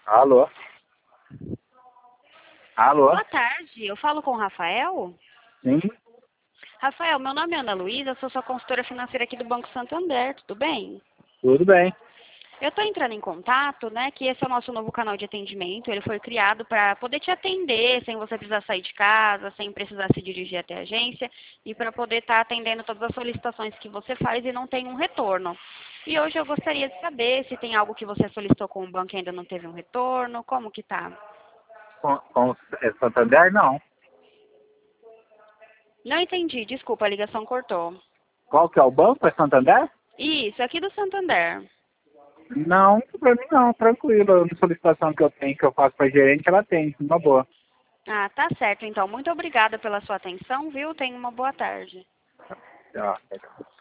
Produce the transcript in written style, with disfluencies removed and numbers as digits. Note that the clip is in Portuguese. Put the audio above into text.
Alô? Alô? Boa tarde, eu falo com o Rafael. Sim? Rafael, meu nome é Ana Luísa, sou sua consultora financeira aqui do Banco Santander, tudo bem? Tudo bem. Eu estou entrando em contato, né, que esse é o nosso novo canal de atendimento, ele foi criado para poder te atender sem você precisar sair de casa, sem precisar se dirigir até a agência e para poder estar atendendo todas as solicitações que você faz e não tem um retorno. E hoje eu gostaria de saber se tem algo que você solicitou com o banco e ainda não teve um retorno, como que tá? Com Santander, não. Não entendi, desculpa, a ligação cortou. Qual que é o banco? É Santander? Isso, aqui do Santander. Não, pra mim não, tranquilo. A solicitação que eu tenho, que eu faço pra gerente, ela tem, uma boa. Ah, tá certo. Então, muito obrigada pela sua atenção, viu? Tenha uma boa tarde. Ah, legal.